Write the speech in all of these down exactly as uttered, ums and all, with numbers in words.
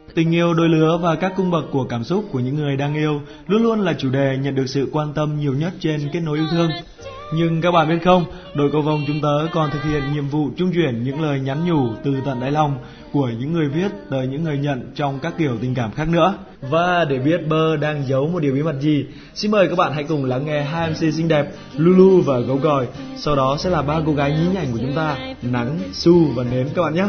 Tình yêu đôi lứa và các cung bậc của cảm xúc của những người đang yêu luôn luôn là chủ đề nhận được sự quan tâm nhiều nhất trên Kết Nối Yêu Thương. Nhưng các bạn biết không, đội cầu vồng chúng tớ còn thực hiện nhiệm vụ trung chuyển những lời nhắn nhủ từ tận đáy lòng của những người viết tới những người nhận trong các kiểu tình cảm khác nữa. Và để biết Bơ đang giấu một điều bí mật gì, xin mời các bạn hãy cùng lắng nghe hai em xê xinh đẹp Lulu và Gấu Gòi. Sau đó sẽ là ba cô gái nhí nhảnh của chúng ta, Nắng, Su và Nến các bạn nhé.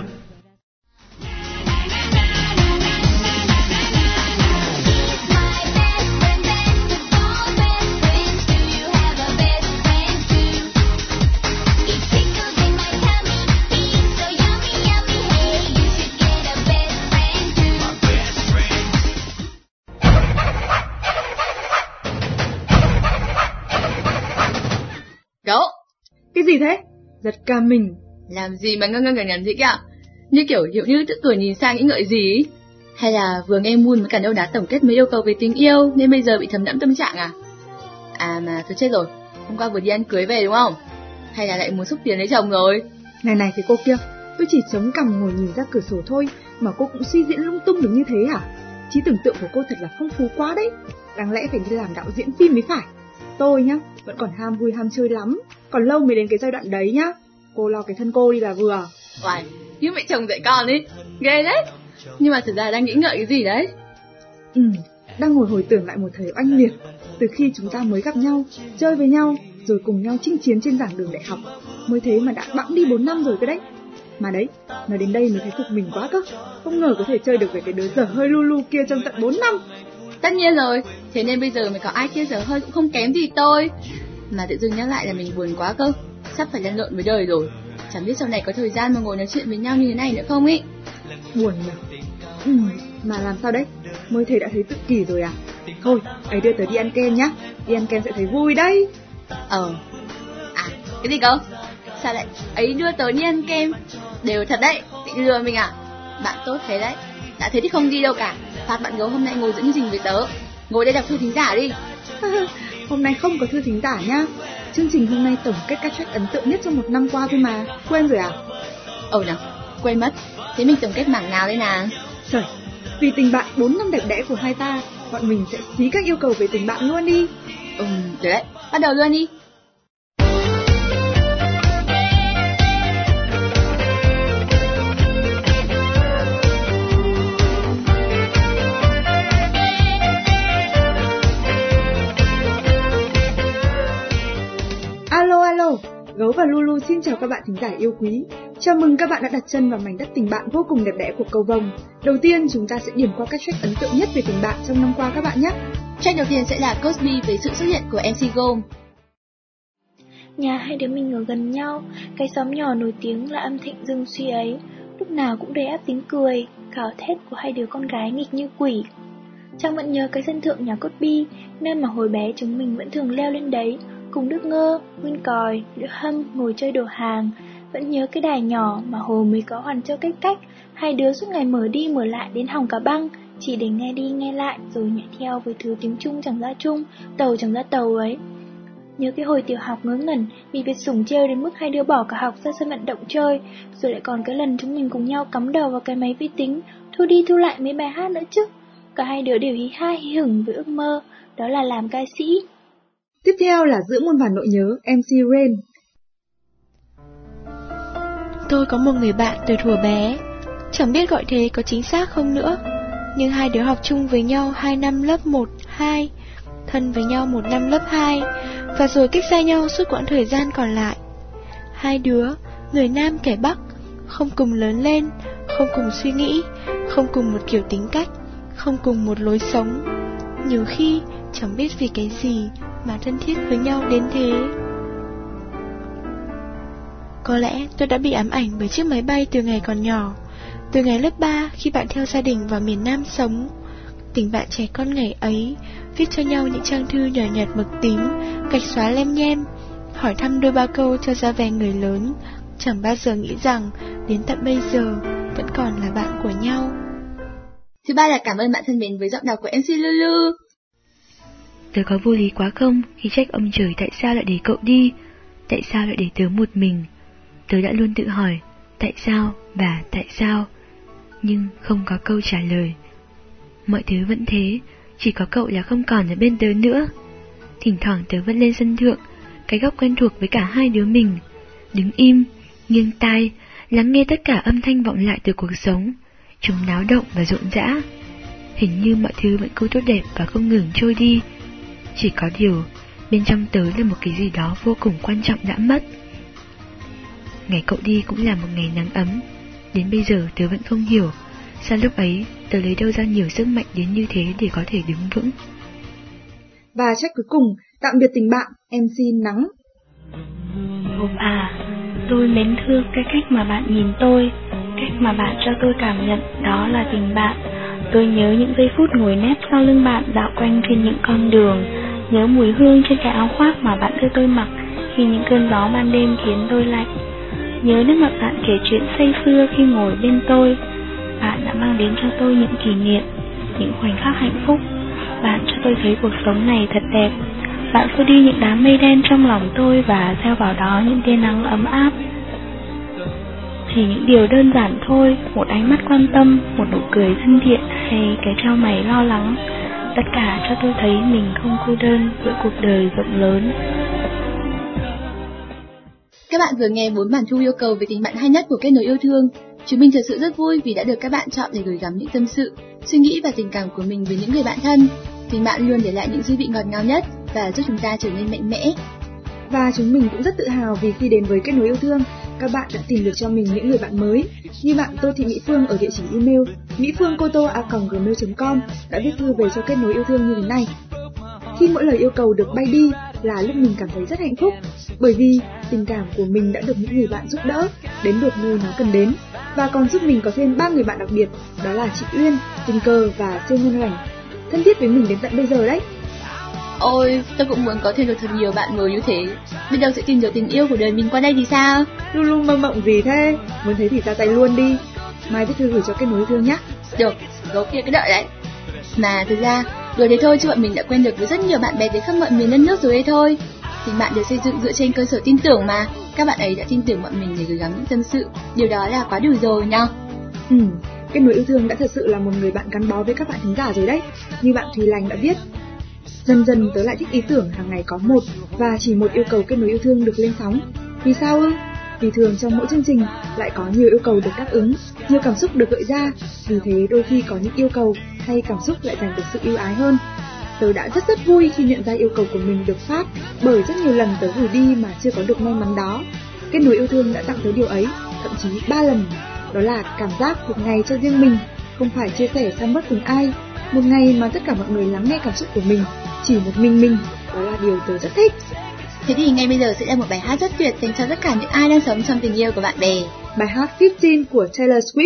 Gấu, cái gì thế? Giật cả mình. Làm gì mà ngơ ngơ ngẩn ngẩn gì kìa? Như kiểu hiểu như tự tuổi nhìn sang nghĩ ngợi gì ý? Hay là vừa nghe Moon với cả Đâu Đá tổng kết mấy yêu cầu về tình yêu nên bây giờ bị thấm đẫm tâm trạng à? À mà tôi chết rồi, hôm qua vừa đi ăn cưới về đúng không? Hay là lại muốn xúc tiến lấy chồng rồi? Này này cái cô kia, tôi chỉ chống cằm ngồi nhìn ra cửa sổ thôi mà cô cũng suy diễn lung tung được như thế hả? Trí tưởng tượng của cô thật là phong phú quá đấy. Đáng lẽ phải đi làm đạo diễn phim mới phải. Tôi nhá, vẫn còn ham vui ham chơi lắm, còn lâu mới đến cái giai đoạn đấy nhá. Cô lo cái thân cô đi là vừa. Uầy, như mẹ chồng dạy con ấy, ghê đấy. Nhưng mà thực ra đang nghĩ ngợi cái gì đấy? Ừ, đang ngồi hồi tưởng lại một thời oanh liệt, từ khi chúng ta mới gặp nhau, chơi với nhau, rồi cùng nhau chinh chiến trên giảng đường đại học. Mới thế mà đã bẵng đi bốn năm rồi cơ đấy. Mà đấy, nói đến đây mới thấy phục mình quá cơ. Không ngờ có thể chơi được với cái đứa dở hơi Lulu kia trong tận bốn năm. Tất nhiên rồi, thế nên bây giờ mới có ai kia dở hơi cũng không kém gì tôi. Mà tự dưng nhắc lại là mình buồn quá cơ. Sắp phải lăn lộn với đời rồi. Chẳng biết sau này có thời gian mà ngồi nói chuyện với nhau như thế này nữa không ý. Buồn nhỉ? Ừ, mà làm sao đấy? Mới thấy đã thấy tự kỷ rồi à? Thôi, ấy đưa tớ đi ăn kem nhá. Đi ăn kem sẽ thấy vui đấy. Ờ. À, cái gì cơ? Sao lại ấy đưa tớ đi ăn kem? Đều thật đấy, định lừa mình à? Bạn tốt thế đấy. Đã thế thì không đi đâu cả. Phạt bạn Gấu hôm nay ngồi dẫn chương trình với tớ. Ngồi đây đọc thư thính giả đi. Hôm nay không có thư thính giả nhá. Chương trình hôm nay tổng kết các track ấn tượng nhất trong một năm qua thôi mà. Quên rồi à? Ồ nào, quên mất. Thế mình tổng kết mảng nào đây nào? Trời, vì tình bạn bốn năm đẹp đẽ của hai ta, bọn mình sẽ xí các yêu cầu về tình bạn luôn đi. Ừ, được đấy, bắt đầu luôn đi. Alo alo, Gấu và Lulu xin chào các bạn thính giả yêu quý. Chào mừng các bạn đã đặt chân vào mảnh đất tình bạn vô cùng đẹp đẽ của cầu vồng. Đầu tiên chúng ta sẽ điểm qua các track ấn tượng nhất về tình bạn trong năm qua các bạn nhé. Track đầu tiên sẽ là Cosby với sự xuất hiện của em xê Gom. Nhà hai đứa mình ở gần nhau, cái xóm nhỏ nổi tiếng là âm thịnh dương suy ấy, lúc nào cũng đầy áp tiếng cười, gào thét của hai đứa con gái nghịch như quỷ. Trang vẫn nhớ cái sân thượng nhà Cosby, nơi mà hồi bé chúng mình vẫn thường leo lên đấy, cùng Đức Ngơ, Nguyên Còi, Lữ Hâm ngồi chơi đồ hàng. Vẫn nhớ cái đài nhỏ mà hồi mới có Hoàn Châu Cách Cách, hai đứa suốt ngày mở đi mở lại đến hỏng cả băng, chỉ để nghe đi nghe lại rồi nhảy theo với thứ tiếng Trung chẳng ra Trung, tàu chẳng ra tàu ấy. Nhớ cái hồi tiểu học ngớ ngẩn vì bị sủng trêu đến mức hai đứa bỏ cả học ra sân vận động chơi, rồi lại còn cái lần chúng mình cùng nhau cắm đầu vào cái máy vi tính, thu đi thu lại mấy bài hát nữa chứ. Cả hai đứa đều hí ha hí hửng với ước mơ, đó là làm ca sĩ. Tiếp theo là giữa muôn vàn nỗi nhớ, em xê Rain. Tôi có một người bạn từ thuở bé, chẳng biết gọi thế có chính xác không nữa, nhưng hai đứa học chung với nhau hai năm lớp một, hai, thân với nhau một năm lớp hai, và rồi cách xa nhau suốt quãng thời gian còn lại. Hai đứa, người Nam kẻ Bắc, không cùng lớn lên, không cùng suy nghĩ, không cùng một kiểu tính cách, không cùng một lối sống. Nhiều khi chẳng biết vì cái gì mà thân thiết với nhau đến thế. Có lẽ tôi đã bị ám ảnh bởi chiếc máy bay từ ngày còn nhỏ, từ ngày lớp ba khi bạn theo gia đình vào miền Nam sống. Tình bạn trẻ con ngày ấy, viết cho nhau những trang thư nhỏ nhặt mực tím, gạch xóa lem nhem, hỏi thăm đôi ba câu cho ra vẻ người lớn, chẳng bao giờ nghĩ rằng đến tận bây giờ vẫn còn là bạn của nhau. Thứ ba là cảm ơn bạn thân mến với giọng đọc của em xê Lulu. Tớ có vô lý quá không khi trách ông trời tại sao lại để cậu đi, tại sao lại để tớ một mình. Tớ đã luôn tự hỏi tại sao và tại sao, nhưng không có câu trả lời Mọi thứ vẫn thế, chỉ có cậu là không còn ở bên tớ nữa. Thỉnh thoảng tớ vẫn lên sân thượng, cái góc quen thuộc với cả hai đứa mình, đứng im, nghiêng tai, lắng nghe tất cả âm thanh vọng lại từ cuộc sống, chúng náo động và rộn rã. Hình như mọi thứ vẫn cứ tốt đẹp và không ngừng trôi đi. Chỉ có điều, bên trong tớ là một cái gì đó vô cùng quan trọng đã mất. Ngày cậu đi cũng là một ngày nắng ấm. Đến bây giờ tớ vẫn không hiểu sao lúc ấy tớ lấy đâu ra nhiều sức mạnh đến như thế để có thể đứng vững. Và chắc cuối cùng, tạm biệt tình bạn, em xê Nắng. Hộp à, tôi mến thương cái cách mà bạn nhìn tôi, cách mà bạn cho tôi cảm nhận đó là tình bạn. Tôi nhớ những giây phút ngồi nép sau lưng bạn dạo quanh trên những con đường, nhớ mùi hương trên cái áo khoác mà bạn đưa tôi mặc khi những cơn gió ban đêm khiến tôi lạnh. Nhớ nước mặt bạn kể chuyện say sưa khi ngồi bên tôi. Bạn đã mang đến cho tôi những kỷ niệm, những khoảnh khắc hạnh phúc. Bạn cho tôi thấy cuộc sống này thật đẹp. Bạn xua đi những đám mây đen trong lòng tôi và gieo vào đó những tia nắng ấm áp. Chỉ những điều đơn giản thôi, một ánh mắt quan tâm, một nụ cười thân thiện hay cái trao mày lo lắng, tất cả cho tôi thấy mình không cô đơn giữa cuộc đời rộng lớn. Các bạn vừa nghe bốn bản thu yêu cầu về tình bạn hay nhất của Kết Nối Yêu Thương. Chúng mình thật sự rất vui vì đã được các bạn chọn để gửi gắm những tâm sự, suy nghĩ và tình cảm của mình với những người bạn thân. Tình bạn luôn để lại những dư vị ngọt ngào nhất và giúp chúng ta trở nên mạnh mẽ. Và chúng mình cũng rất tự hào vì khi đến với Kết Nối Yêu Thương, các bạn đã tìm được cho mình những người bạn mới. Như bạn Tô Thị Mỹ Phương ở địa chỉ email mỹ phương cô tô a còng gmail chấm com đã viết thư về cho Kết Nối Yêu Thương như thế này. Khi mỗi lời yêu cầu được bay đi là lúc mình cảm thấy rất hạnh phúc, bởi vì tình cảm của mình đã được những người bạn giúp đỡ đến được nơi nó cần đến, và còn giúp mình có thêm ba người bạn đặc biệt, đó là chị Uyên, Tình Cờ và Siêu Nhân Lành, thân thiết với mình đến tận bây giờ đấy. Ôi, tôi cũng muốn có thêm được thật nhiều bạn mới như thế. Biết đâu sẽ tìm được tình yêu của đời mình qua đây thì sao? Luôn luôn mơ mộng gì thế? Muốn thấy thì ra tay luôn đi. Mai viết thư gửi cho Kết Nối Yêu Thương nhé. Được, gấu kia cứ đợi đấy. Mà thực ra, đùa thế thôi chứ bọn mình đã quen được với rất nhiều bạn bè từ khắp mọi miền đất nước rồi đây thôi. Tình bạn được xây dựng dựa trên cơ sở tin tưởng mà. Các bạn ấy đã tin tưởng bọn mình để gửi gắm những tâm sự. Điều đó là quá đủ rồi nhau. Ừ, Kết Nối Yêu Thương đã thật sự là một người bạn gắn bó với các bạn thính giả rồi đấy. Như bạn Thùy Lành đã viết, dần dần tớ lại thích ý tưởng hàng ngày có một và chỉ một yêu cầu Kết Nối Yêu Thương được lên sóng. Vì sao ư? Vì thường trong mỗi chương trình lại có nhiều yêu cầu được đáp ứng, nhiều cảm xúc được gợi ra. Vì thế đôi khi có những yêu cầu hay cảm xúc lại giành được sự ưu ái hơn. Tớ đã rất rất vui khi nhận ra yêu cầu của mình được phát, bởi rất nhiều lần tớ gửi đi mà chưa có được may mắn đó. Kết Nối Yêu Thương đã tặng tớ điều ấy, thậm chí ba lần. Đó là cảm giác một ngày cho riêng mình, không phải chia sẻ sang bất cùng ai. Một ngày mà tất cả mọi người lắng nghe cảm xúc của mình, chỉ một mình mình, đó là điều tớ rất thích. Thế thì ngay bây giờ sẽ là một bài hát rất tuyệt dành cho tất cả những ai đang sống trong tình yêu của bạn bè. Bài hát fifteen của Taylor Swift.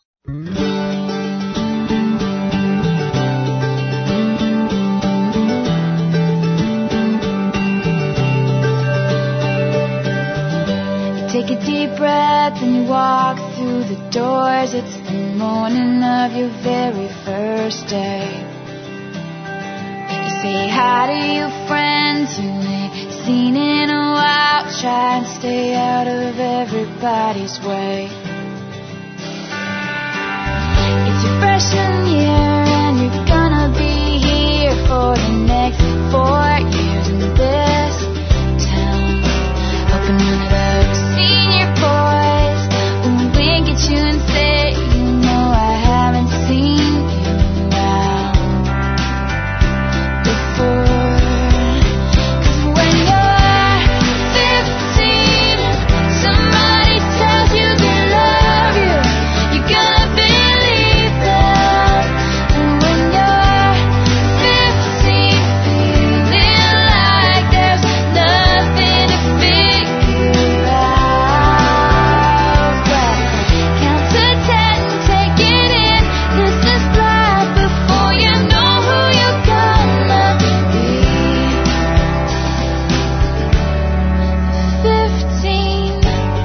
Take a deep breath and you walk through the doors. It's the morning of your very first day. You say hi to your friends you ain't seen in a while. Try and stay out of everybody's way. It's your freshman year and you're gonna be here for the next four years in this town. Hoping none of the senior boys will wink at you and say, you know I haven't seen you around before. 'Cause when you're fifteen, somebody tells you they love you, you're gonna believe them. And when you're fifteen, feeling like there's nothing to figure out, well, count to ten, take it in. This is life before you know who you're gonna be. Fifteen.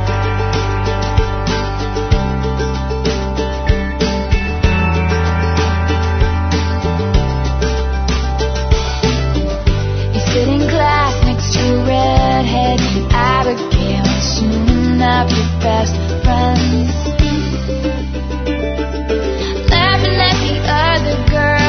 You sit in class next to a redhead named Abigail, soon enough your best friends. Laughing at the other girls.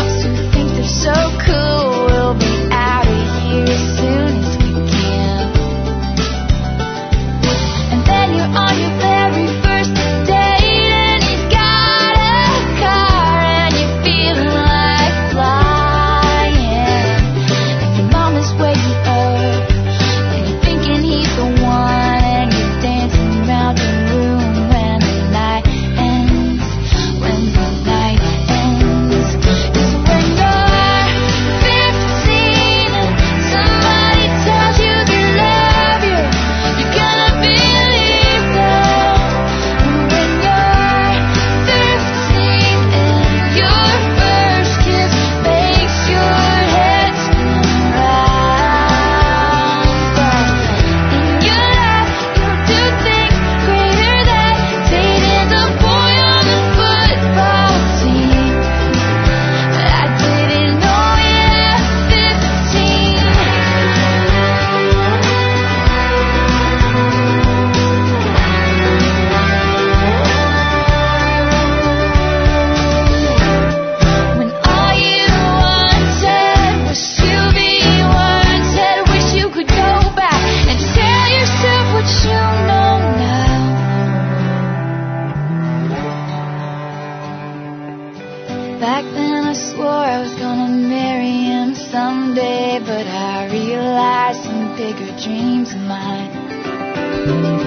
swore I was gonna marry him someday, but I realized some bigger dreams of mine.